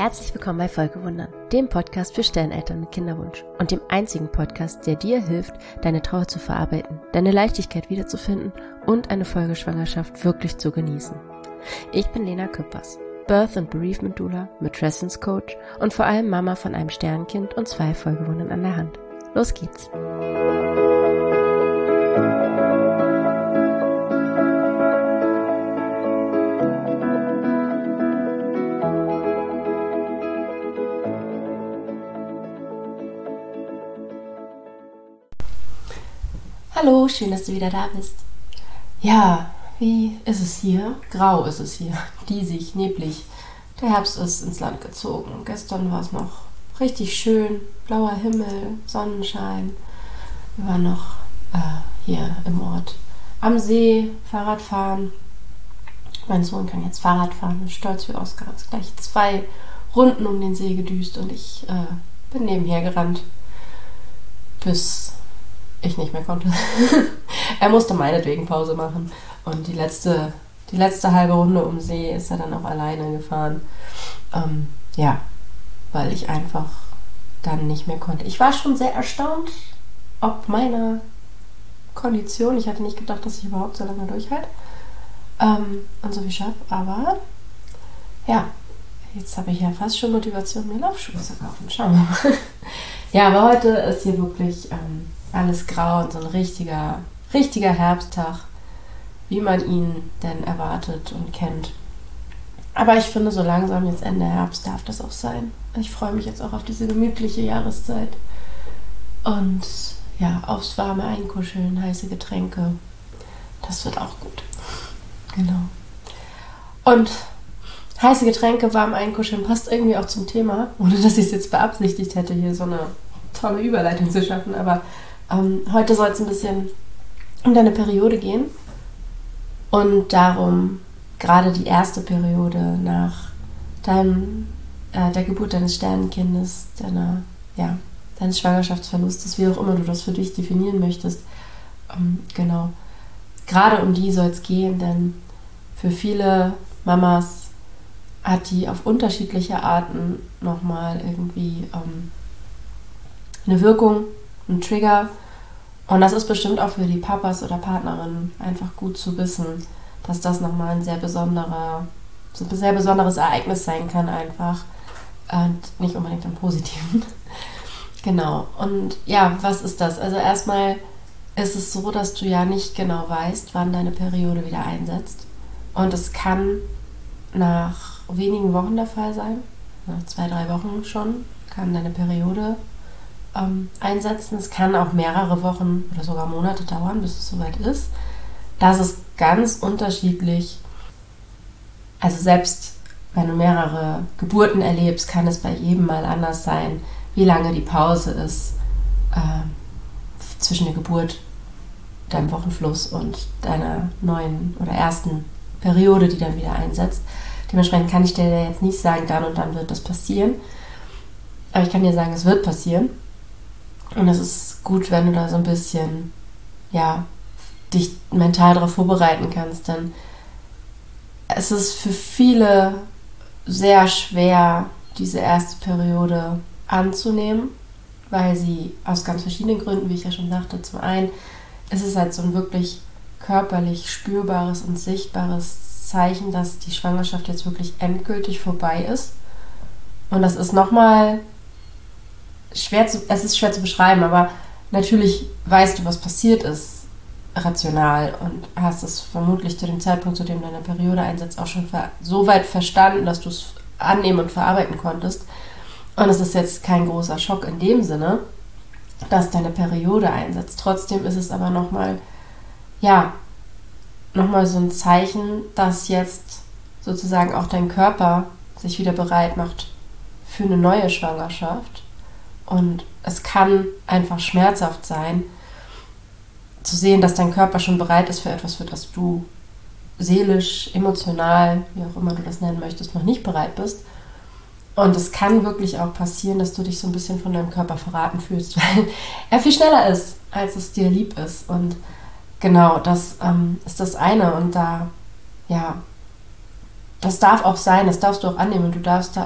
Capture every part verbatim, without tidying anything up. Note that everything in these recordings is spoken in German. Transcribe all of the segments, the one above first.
Herzlich willkommen bei Folgewundern, dem Podcast für Sterneltern mit Kinderwunsch und dem einzigen Podcast, der dir hilft, deine Trauer zu verarbeiten, deine Leichtigkeit wiederzufinden und eine Folgeschwangerschaft wirklich zu genießen. Ich bin Lena Küppers, Birth- und Bereavement Doula, Matrescence Coach und vor allem Mama von einem Sternkind und zwei Folgewundern an der Hand. Los geht's! Hallo, schön, dass du wieder da bist. Ja, wie ist es hier? Grau ist es hier, diesig, neblig. Der Herbst ist ins Land gezogen. Gestern war es noch richtig schön, blauer Himmel, Sonnenschein. Wir waren noch äh, hier im Ort am See, Fahrrad fahren. Mein Sohn kann jetzt Fahrrad fahren, ist stolz wie Oskar. Ist gleich zwei Runden um den See gedüst und ich äh, bin nebenher gerannt, bis ich nicht mehr konnte. Er musste meinetwegen Pause machen und die letzte, die letzte halbe Runde um See ist er dann auch alleine gefahren. Ähm, ja, weil ich einfach dann nicht mehr konnte. Ich war schon sehr erstaunt, ob meiner Kondition. Ich hatte nicht gedacht, dass ich überhaupt so lange durchhalte ähm, und so viel schaffe, aber ja, jetzt habe ich ja fast schon Motivation, mir Laufschuhe zu kaufen. Schauen wir mal. Ja, aber heute ist hier wirklich ähm, alles grau und so ein richtiger, richtiger Herbsttag, wie man ihn denn erwartet und kennt. Aber ich finde, so langsam jetzt Ende Herbst darf das auch sein. Ich freue mich jetzt auch auf diese gemütliche Jahreszeit. Und ja, aufs warme Einkuscheln, heiße Getränke. Das wird auch gut. Genau. Und heiße Getränke, warm einkuscheln passt irgendwie auch zum Thema, ohne dass ich es jetzt beabsichtigt hätte, hier so eine tolle Überleitung zu schaffen. Aber ähm, heute soll es ein bisschen um deine Periode gehen und darum, gerade die erste Periode nach deinem, äh, der Geburt deines Sternenkindes, deiner, ja, deines Schwangerschaftsverlustes, wie auch immer du das für dich definieren möchtest. Ähm, genau. Gerade um die soll es gehen, denn für viele Mamas hat die auf unterschiedliche Arten nochmal irgendwie ähm, eine Wirkung, ein Trigger. Und das ist bestimmt auch für die Papas oder Partnerinnen einfach gut zu wissen, dass das nochmal ein sehr besonderer, ein sehr besonderes Ereignis sein kann einfach. Und nicht unbedingt im Positiven. Genau. Und ja, was ist das? Also erstmal ist es so, dass du ja nicht genau weißt, wann deine Periode wieder einsetzt. Und es kann nach wenigen Wochen der Fall sein, nach zwei, drei Wochen schon, kann deine Periode ähm, einsetzen. Es kann auch mehrere Wochen oder sogar Monate dauern, bis es soweit ist. Das ist ganz unterschiedlich. Also selbst wenn du mehrere Geburten erlebst, kann es bei jedem mal anders sein, wie lange die Pause ist äh, zwischen der Geburt, deinem Wochenfluss und deiner neuen oder ersten Periode, die dann wieder einsetzt. Dementsprechend kann ich dir jetzt nicht sagen, dann und dann wird das passieren. Aber ich kann dir sagen, es wird passieren. Und es ist gut, wenn du da so ein bisschen, ja, dich mental darauf vorbereiten kannst. Denn es ist für viele sehr schwer, diese erste Periode anzunehmen, weil sie aus ganz verschiedenen Gründen, wie ich ja schon sagte, zum einen ist es halt so ein wirklich körperlich spürbares und sichtbares Zeichen, dass die Schwangerschaft jetzt wirklich endgültig vorbei ist. Und das ist nochmal schwer zu, es ist schwer zu beschreiben, aber natürlich weißt du, was passiert ist, rational, und hast es vermutlich zu dem Zeitpunkt, zu dem deine Periode einsetzt, auch schon ver- so weit verstanden, dass du es annehmen und verarbeiten konntest. Und es ist jetzt kein großer Schock in dem Sinne, dass deine Periode einsetzt. Trotzdem ist es aber nochmal, ja, nochmal so ein Zeichen, dass jetzt sozusagen auch dein Körper sich wieder bereit macht für eine neue Schwangerschaft. Und es kann einfach schmerzhaft sein, zu sehen, dass dein Körper schon bereit ist für etwas, für das du seelisch, emotional, wie auch immer du das nennen möchtest, noch nicht bereit bist. Und es kann wirklich auch passieren, dass du dich so ein bisschen von deinem Körper verraten fühlst, weil er viel schneller ist, als es dir lieb ist. Und genau, das ähm, ist das eine. Und da, ja, das darf auch sein, das darfst du auch annehmen. Und du darfst da auch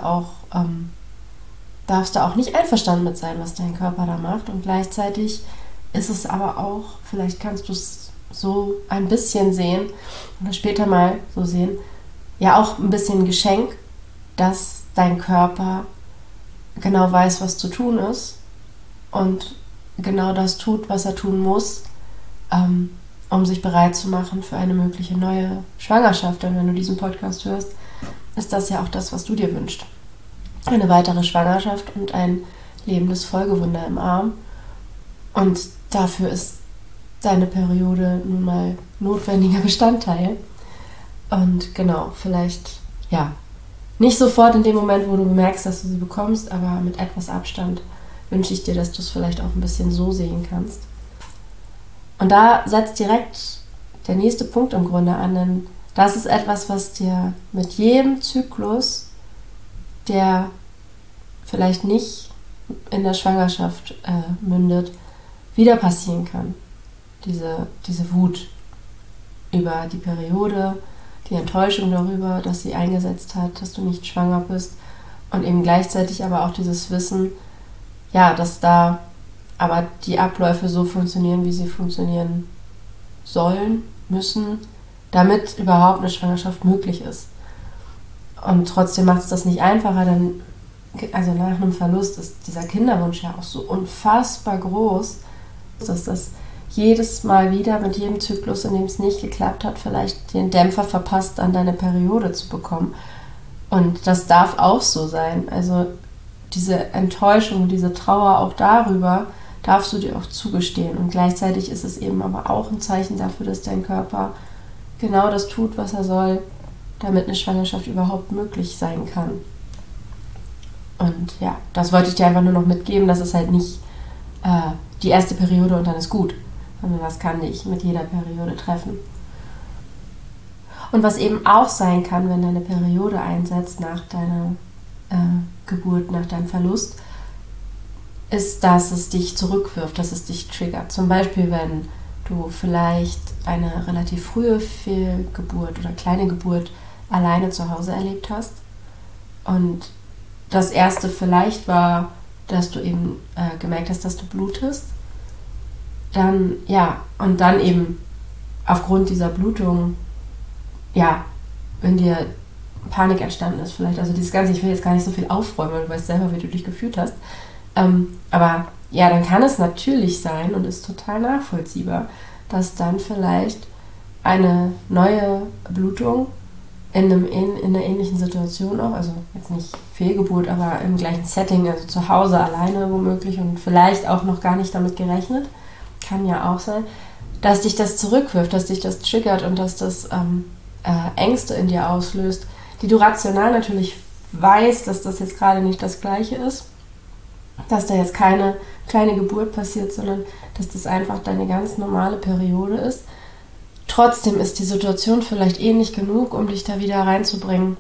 ähm, darfst du auch nicht einverstanden mit sein, was dein Körper da macht. Und gleichzeitig ist es aber auch, vielleicht kannst du es so ein bisschen sehen oder später mal so sehen, ja auch ein bisschen ein Geschenk, dass dein Körper genau weiß, was zu tun ist und genau das tut, was er tun muss, ähm, um sich bereit zu machen für eine mögliche neue Schwangerschaft. Denn wenn du diesen Podcast hörst, ist das ja auch das, was du dir wünschst. Eine weitere Schwangerschaft und ein lebendes Folgewunder im Arm. Und dafür ist deine Periode nun mal notwendiger Bestandteil. Und genau, vielleicht, ja, nicht sofort in dem Moment, wo du bemerkst, dass du sie bekommst, aber mit etwas Abstand wünsche ich dir, dass du es vielleicht auch ein bisschen so sehen kannst. Und da setzt direkt der nächste Punkt im Grunde an, denn das ist etwas, was dir mit jedem Zyklus, der vielleicht nicht in der Schwangerschaft äh, mündet, wieder passieren kann. Diese, diese Wut über die Periode, die Enttäuschung darüber, dass sie eingesetzt hat, dass du nicht schwanger bist und eben gleichzeitig aber auch dieses Wissen, ja, dass da aber die Abläufe so funktionieren, wie sie funktionieren sollen, müssen, damit überhaupt eine Schwangerschaft möglich ist. Und trotzdem macht es das nicht einfacher, denn also nach einem Verlust ist dieser Kinderwunsch ja auch so unfassbar groß, dass das jedes Mal wieder mit jedem Zyklus, in dem es nicht geklappt hat, vielleicht den Dämpfer verpasst, an deine Periode zu bekommen. Und das darf auch so sein. Also diese Enttäuschung, diese Trauer auch darüber, darfst du dir auch zugestehen. Und gleichzeitig ist es eben aber auch ein Zeichen dafür, dass dein Körper genau das tut, was er soll, damit eine Schwangerschaft überhaupt möglich sein kann. Und ja, das wollte ich dir einfach nur noch mitgeben, dass es halt nicht äh, die erste Periode und dann ist gut, sondern das kann dich mit jeder Periode treffen. Und was eben auch sein kann, wenn deine Periode einsetzt nach deiner äh, Geburt, nach deinem Verlust, ist, dass es dich zurückwirft, dass es dich triggert. Zum Beispiel, wenn du vielleicht eine relativ frühe Fehlgeburt oder kleine Geburt alleine zu Hause erlebt hast und das erste vielleicht war, dass du eben äh, gemerkt hast, dass du blutest, dann, ja, und dann eben aufgrund dieser Blutung, ja, wenn dir Panik entstanden ist vielleicht, also dieses Ganze, ich will jetzt gar nicht so viel aufräumen, weil du weißt selber, wie du dich gefühlt hast, ähm, aber ja, dann kann es natürlich sein und ist total nachvollziehbar, dass dann vielleicht eine neue Blutung in, einem, in, in einer ähnlichen Situation auch, also jetzt nicht Fehlgeburt, aber im gleichen Setting, also zu Hause alleine womöglich und vielleicht auch noch gar nicht damit gerechnet, kann ja auch sein, dass dich das zurückwirft, dass dich das triggert und dass das ähm, äh, Ängste in dir auslöst, die du rational natürlich weißt, dass das jetzt gerade nicht das Gleiche ist, dass da jetzt keine kleine Geburt passiert, sondern dass das einfach deine ganz normale Periode ist. Trotzdem ist die Situation vielleicht ähnlich genug, um dich da wieder reinzubringen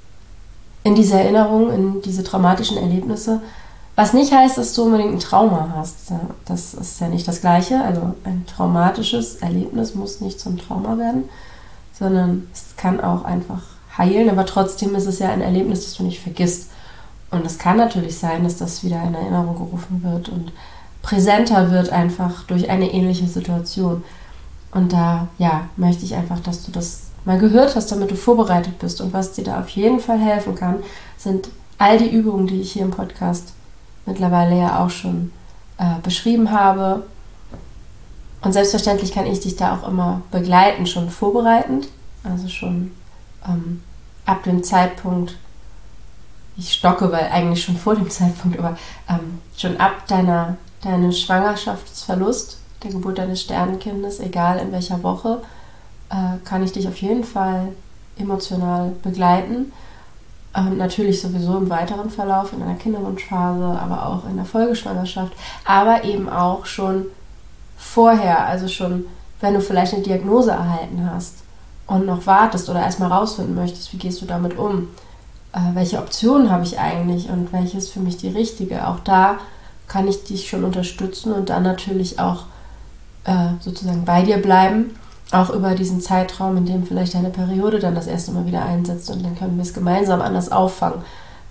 in diese Erinnerung, in diese traumatischen Erlebnisse. Was nicht heißt, dass du unbedingt ein Trauma hast. Das ist ja nicht das Gleiche. Also ein traumatisches Erlebnis muss nicht zum Trauma werden, sondern es kann auch einfach heilen. Aber trotzdem ist es ja ein Erlebnis, das du nicht vergisst. Und es kann natürlich sein, dass das wieder in Erinnerung gerufen wird und präsenter wird einfach durch eine ähnliche Situation. Und da, ja, möchte ich einfach, dass du das mal gehört hast, damit du vorbereitet bist. Und was dir da auf jeden Fall helfen kann, sind all die Übungen, die ich hier im Podcast mittlerweile ja auch schon äh, beschrieben habe. Und selbstverständlich kann ich dich da auch immer begleiten, schon vorbereitend. Also schon ähm, ab dem Zeitpunkt, ich stocke, weil eigentlich schon vor dem Zeitpunkt, aber ähm, schon ab deiner, deinem Schwangerschaftsverlust, der Geburt deines Sternenkindes, egal in welcher Woche, äh, kann ich dich auf jeden Fall emotional begleiten. Ähm, natürlich sowieso im weiteren Verlauf, in einer Kinderwunschphase, aber auch in der Folgeschwangerschaft, aber eben auch schon vorher, also schon, wenn du vielleicht eine Diagnose erhalten hast und noch wartest oder erstmal rausfinden möchtest, wie gehst du damit um, äh, welche Optionen habe ich eigentlich und welche ist für mich die richtige. Auch da kann ich dich schon unterstützen und dann natürlich auch äh, sozusagen bei dir bleiben, auch über diesen Zeitraum, in dem vielleicht deine Periode dann das erste Mal wieder einsetzt und dann können wir es gemeinsam anders auffangen.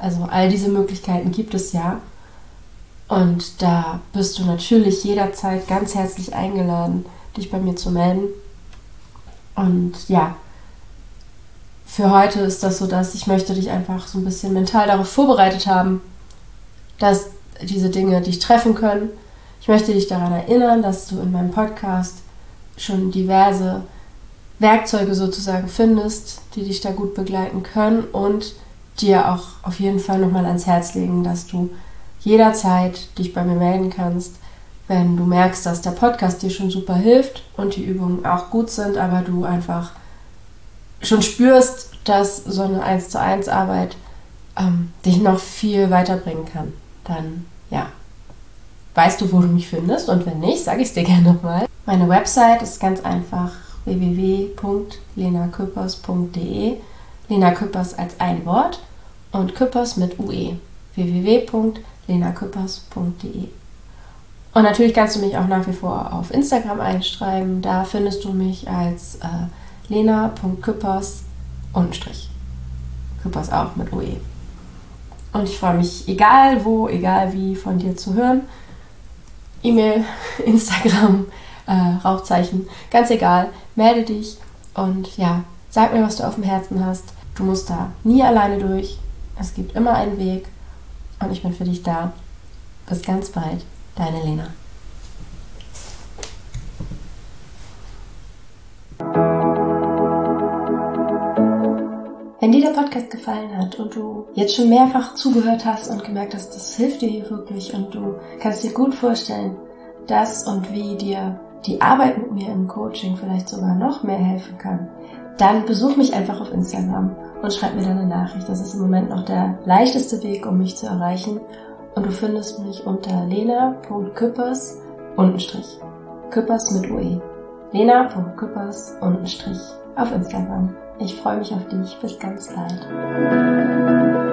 Also all diese Möglichkeiten gibt es ja. Und da bist du natürlich jederzeit ganz herzlich eingeladen, dich bei mir zu melden. Und ja, für heute ist das so, dass ich möchte dich einfach so ein bisschen mental darauf vorbereitet haben, dass diese Dinge dich treffen können. Ich möchte dich daran erinnern, dass du in meinem Podcast schon diverse Werkzeuge sozusagen findest, die dich da gut begleiten können und dir auch auf jeden Fall nochmal ans Herz legen, dass du jederzeit dich bei mir melden kannst, wenn du merkst, dass der Podcast dir schon super hilft und die Übungen auch gut sind, aber du einfach schon spürst, dass so eine eins zu eins Arbeit ähm, dich noch viel weiterbringen kann. Dann, ja, weißt du, wo du mich findest, und wenn nicht, sage ich es dir gerne nochmal. Meine Website ist ganz einfach w w w punkt lena küppers punkt d e. Lena Küppers als ein Wort und Küppers mit U E. w w w punkt lena küppers punkt d e. Und natürlich kannst du mich auch nach wie vor auf Instagram einschreiben. Da findest du mich als äh, lena punkt küppers unterstrich. Küppers auch mit U E. Und ich freue mich, egal wo, egal wie, von dir zu hören. E-Mail, Instagram, äh, Rauchzeichen, ganz egal. Melde dich und ja, sag mir, was du auf dem Herzen hast. Du musst da nie alleine durch. Es gibt immer einen Weg und ich bin für dich da. Bis ganz bald, deine Lena. Wenn dir der Podcast gefallen hat und du jetzt schon mehrfach zugehört hast und gemerkt hast, das hilft dir hier wirklich und du kannst dir gut vorstellen, dass und wie dir die Arbeit mit mir im Coaching vielleicht sogar noch mehr helfen kann, dann besuch mich einfach auf Instagram und schreib mir deine Nachricht. Das ist im Moment noch der leichteste Weg, um mich zu erreichen. Und du findest mich unter lena punkt küppers unterstrich. Küppers mit U E. lena punkt küppers unterstrich auf Instagram. Ich freue mich auf dich. Bis ganz bald.